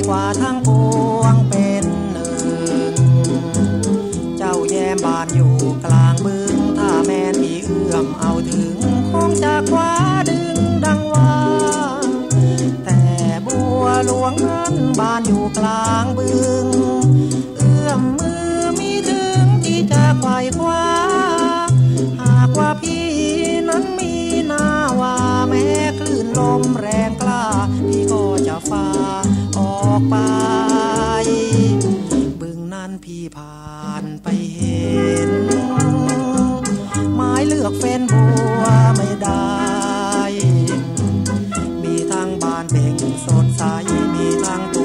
กว่าทั้งปวงเป็นหนึ่งเจ้าแย้มบานอยู่กลางบึงถ้าแม่นพี่เอื้อมเอาถึงคงจะคว้าดึงดังว่าแต่บัวหลวงนั้นบานอยู่กลางบึงเอื้อมมือมีถึงที่จะไขว่คว้าหากว่าพี่นั้นมีหน้าว่าแม้คลื่นลมแรงกล้าพี่ก็จะฝ่าออกไปบึงนั้นพี่ผ่านไปเห็นไม้เลือกเฟ้นบัวไม่ได้มีทั้งบานเบ่งสดใสมีทั้งตัว